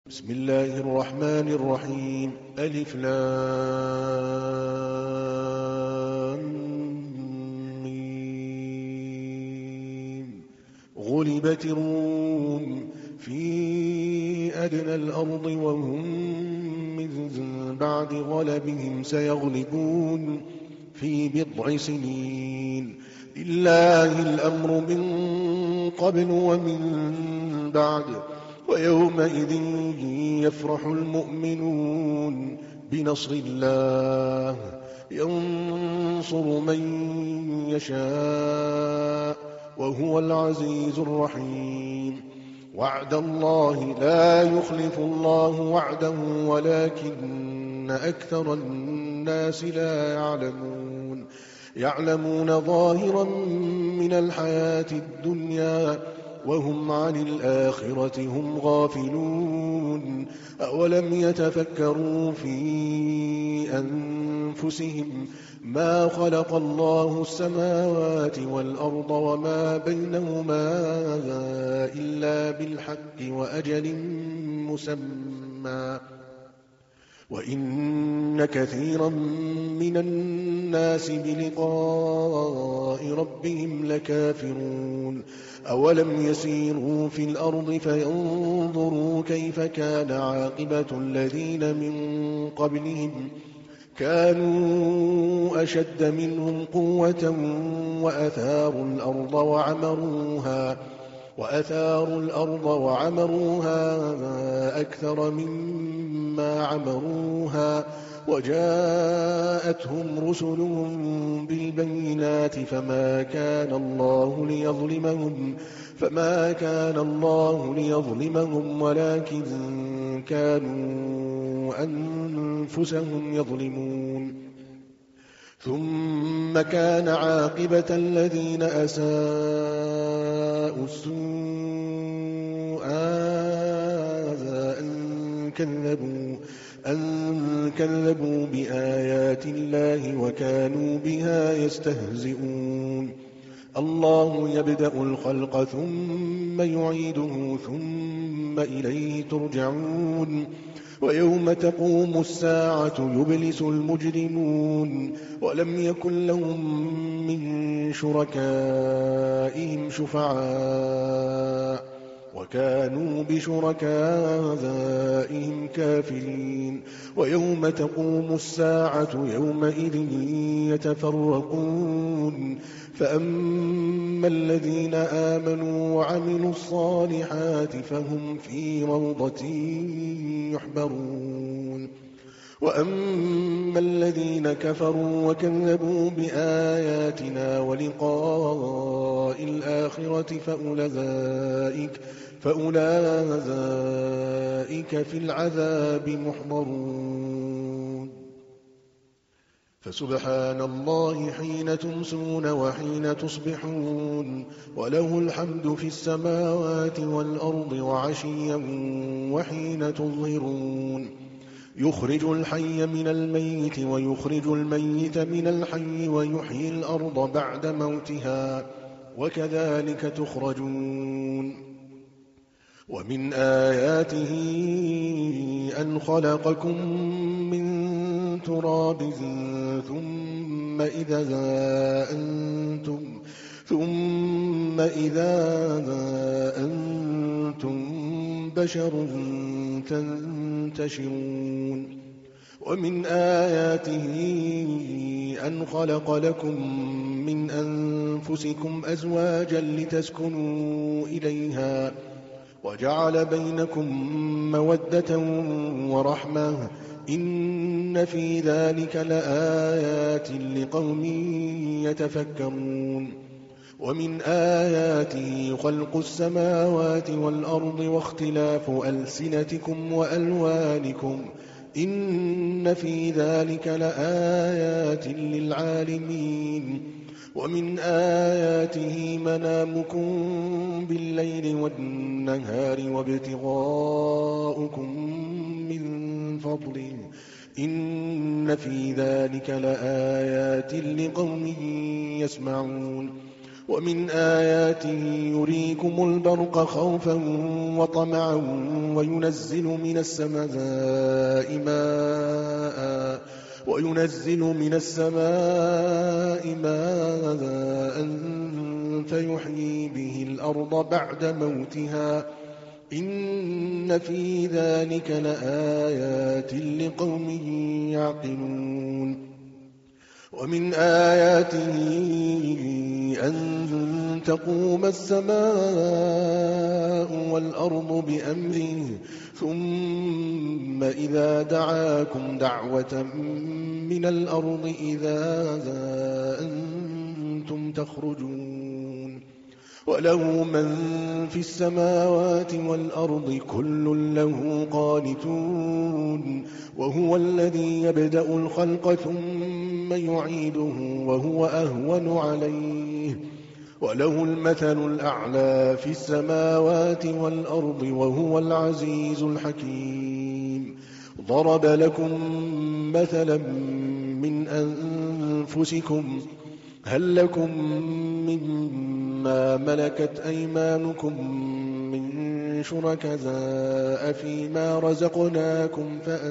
بسم الله الرحمن الرحيم ألف لام ميم. غلبت الروم في أدنى الأرض وهم من بعد غلبهم سيغلبون في بضع سنين. لله الأمر من قبل ومن بعد ويومئذ يفرح المؤمنون بنصر الله ينصر من يشاء وهو العزيز الرحيم. وعد الله لا يخلف الله وعده ولكن أكثر الناس لا يعلمون ظاهرا من الحياة الدنيا وهم عن الآخرة هم غافلون. أولم يتفكروا في أنفسهم ما خلق الله السماوات والأرض وما بينهما إلا بالحق وأجل مسمى وإن كثيرا من الناس بلقاء ربهم لكافرون. أولم يسيروا في الأرض فينظروا كيف كان عاقبة الذين من قبلهم كانوا أشد منهم قوة وأثاروا الأرض وعمروها أكثر مما عمروها وجاءتهم رسلهم بالبينات فما كان الله ليظلمهم ولكن كانوا أنفسهم يظلمون. ثم كان عاقبة الذين أساءوا السوء أن كذبوا بآيات الله وكانوا بها يستهزئون. الله يبدأ الخلق ثم يعيده ثم إليه ترجعون. ويوم تقوم الساعة يبلس المجرمون ولم يكن لهم من شركائهم شفعاء وكانوا بشركائهم كافرين. ويوم تقوم الساعة يومئذ يتفرقون فأما الذين آمنوا وعملوا الصالحات فهم في روضة يحبرون. وأما الذين كفروا وكذبوا بآياتنا ولقاء الآخرة فأولئك في العذاب محضرون. فسبحان الله حين تمسون وحين تصبحون وله الحمد في السماوات والأرض وعشيا وحين تظهرون. يخرج الحي من الميت ويخرج الميت من الحي ويحيي الأرض بعد موتها وكذلك تخرجون. ومن آياته أن خلقكم من تراب ثم إذا أنتم بشر تنتشرون. ومن آياته أن خلق لكم من أنفسكم أزواجا لتسكنوا إليها وجعل بينكم مودة ورحمة إن في ذلك لآيات لقوم يتفكرون. ومن آياته خلق السماوات والأرض واختلاف ألسنتكم وألوانكم إن في ذلك لآيات للعالمين. ومن آياته منامكم بالليل والنهار وابتغاؤكم من فضله إن في ذلك لآيات لقوم يسمعون. ومن آياته يريكم البرق خوفا وطمعا وينزل من السماء ماء فيحيي به الأرض بعد موتها إن في ذلك لآيات لقوم يعقلون. ومن آياته أن تقوم السماء والأرض بأمره ثم إذا دعاكم دعوة من الأرض إذا أنتم تخرجون وله من في السماوات والأرض كل له قانتون وهو الذي يبدأ الخلق ثم يعيده وهو أهون عليه وله المثل الأعلى في السماوات والأرض وهو العزيز الحكيم. ضرب لكم مثلا من أنفسكم هل لكم مما ملكت أيمانكم من شركاء فيما رزقناكم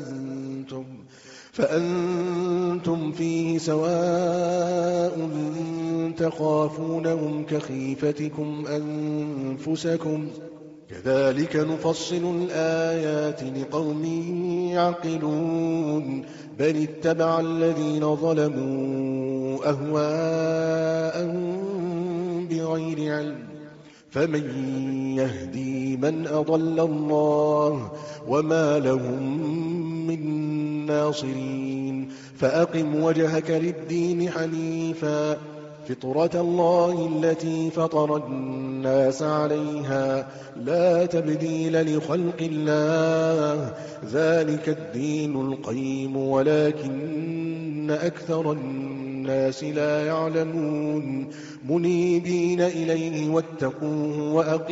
فأنتم فيه سواء تخافونهم كخيفتكم أنفسكم كذلك نفصل الآيات لقوم يعقلون. بل اتبع الذين ظلموا أهواءهم بغير علم فمن يهدي من أضل الله وما لهم من ناصرين. فأقم وجهك للدين حنيفا فطرة الله التي فطر الناس عليها لا تبديل لخلق الله ذلك الدين القيم ولكن أكثر الناس لا يعلمون. منيبين إليه واتقوه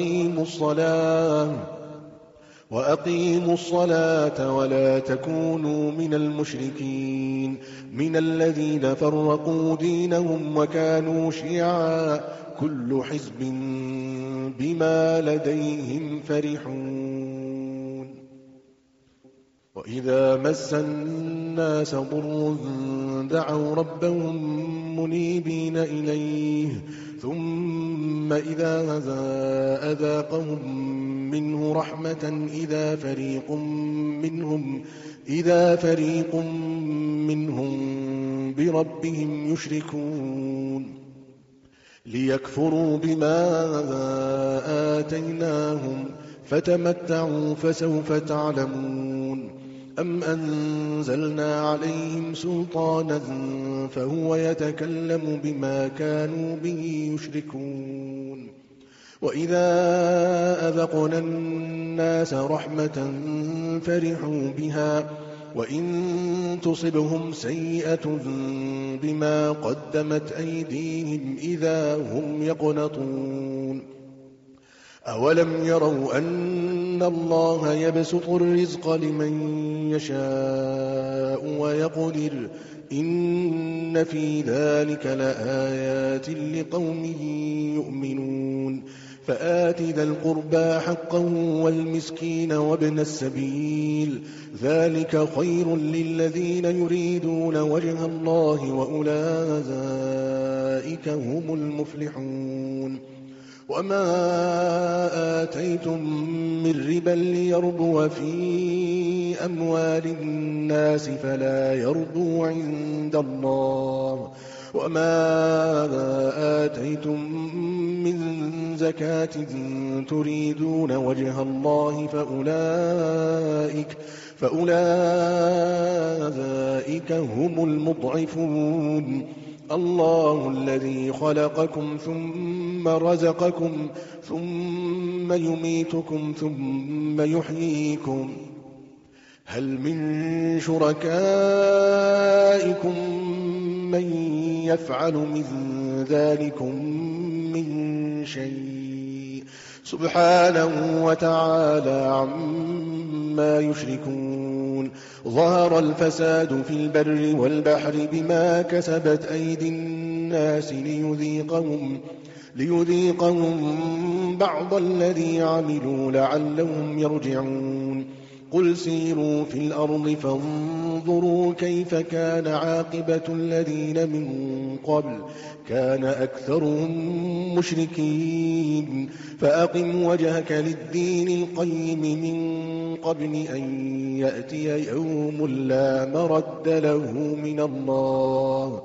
وأقيموا الصلاة ولا تكونوا من المشركين من الذين فرقوا دينهم وكانوا شيعا كل حزب بما لديهم فرحون. وإذا مس الناس ضر دعوا ربهم منيبين إليه ثم إذا أذاقهم منه رحمة إذا فريق منهم بربهم يشركون ليكفروا بما آتيناهم فتمتعوا فسوف تعلمون. أم أنزلنا عليهم سلطانا فهو يتكلم بما كانوا به يشركون. وإذا أذقنا الناس رحمة فرحوا بها وإن تصبهم سيئة بما قدمت أيديهم إذا هم يقنطون. أولم يروا أن الله يبسط الرزق لمن يشاء ويقدر إن في ذلك لآيات لقوم يؤمنون. فآت ذا القربى حقه والمسكين وابن السبيل ذلك خير للذين يريدون وجه الله وأولئك هم المفلحون. وما آتيتم من ربا ليربو في أموال الناس فلا يربو عند الله وما آتيتم من زكاة تريدون وجه الله فأولئك هم المضعفون. الله الذي خلقكم ثم رزقكم ثم يميتكم ثم يحييكم هل من شركائكم من يفعل من ذلكم من شيء سبحانه وتعالى عما يشركون. ظهر الفساد في البر ليذيقهم بعض الذي عملوا لعلهم يرجعون قل سيروا في الأرض فانظروا كيف كان عاقبة الذين من قبل كان أكثرهم مشركين فأقم وجهك للدين القيم من قبل أن يأتي يوم لا مرد له من الله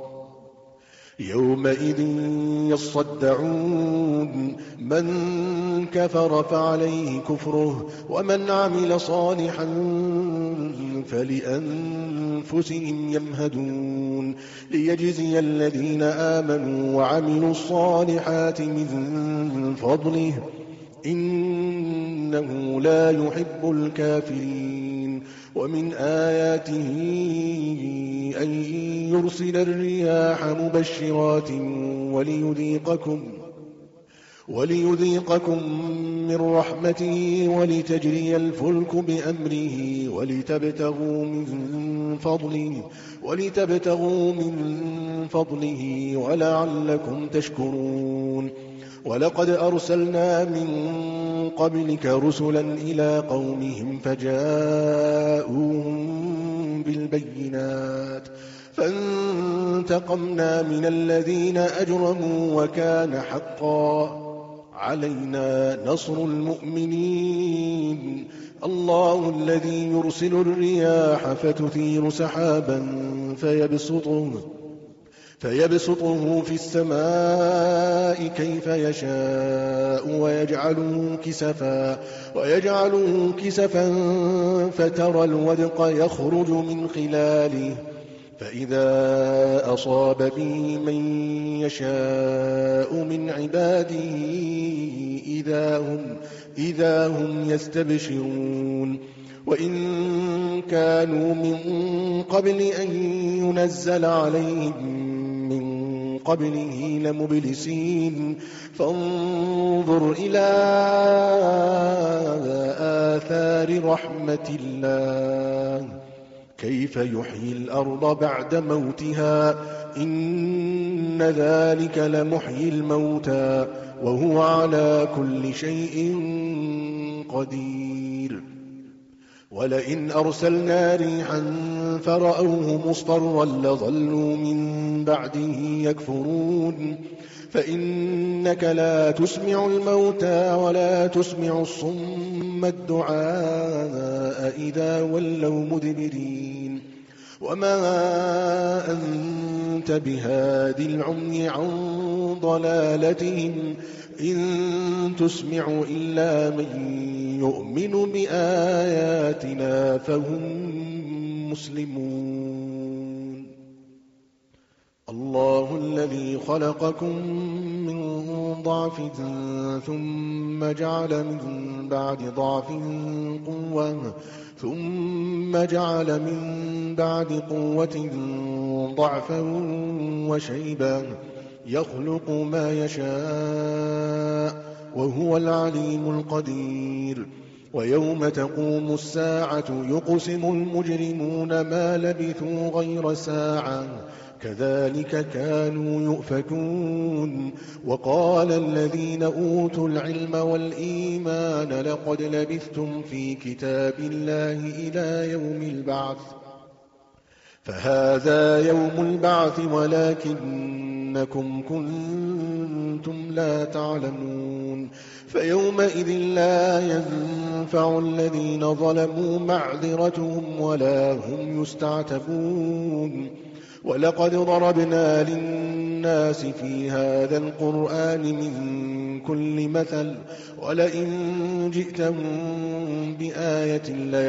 يومئذ يصدعون من كفر فعليه كفره ومن عمل صالحا فلأنفسهم يمهدون ليجزي الذين آمنوا وعملوا الصالحات من فضله إنه لا يحب الكافرين ومن آياته أن يرسل الرياح مبشرات وليذيقكم من رحمته ولتجري الفلك بأمره ولتبتغوا من فضله ولعلكم تشكرون ولقد أرسلنا من قبلك رسلا إلى قومهم فجاءوهم بالبينات فانتقمنا من الذين أجرموا وكان حقا علينا نصر المؤمنين الله الذي يرسل الرياح فتثير سحابا فيبسطه في السماء كيف يشاء ويجعله كسفا فترى الودق يخرج من خلاله فإذا أصاب به من يشاء من عباده إذا هم يستبشرون وإن كانوا من قبل أن ينزل عليهم من قبله لمبلسين فانظر إلى آثار رحمة الله كيف يحيي الأرض بعد موتها إن ذلك لمحيي الموتى وهو على كل شيء قدير ولئن أرسلنا ريحا فرأوه مصفرا لظلوا من بعده يكفرون فإنك لا تسمع الموتى ولا تسمع الصم الدعاء إذا ولوا مدبرين وما أنت بهادي العمي عن ضلالتهم إن تسمع إلا من يؤمن بآياتنا فهم مسلمون الله الذي خلقكم من ضعف ثم جعل من بعد ضعف قوة ثم جعل من بعد قوة ضعفا وشيبا يخلق ما يشاء وهو العليم القدير ويوم تقوم الساعة يقسم المجرمون ما لبثوا غير ساعة كذلك كانوا يؤفكون وقال الذين أوتوا العلم والإيمان لقد لبثتم في كتاب الله إلى يوم البعث فهذا يوم البعث ولكنكم كنتم لا تعلمون فيومئذ لا ينفع الذين ظلموا معذرتهم ولا هم يستعتبون ولقد ضربنا للناس في هذا القرآن من كل مثل ولئن جئتهم بآية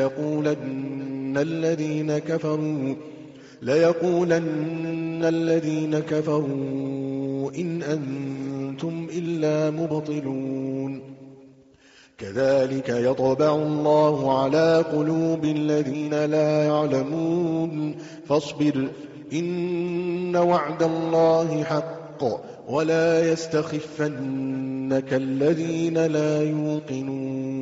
ليقولن الذين كفروا إن أنتم إلا مبطلون كذلك يطبع الله على قلوب الذين لا يعلمون فاصبر إن وعد الله حق ولا يستخفنك الذين لا يوقنون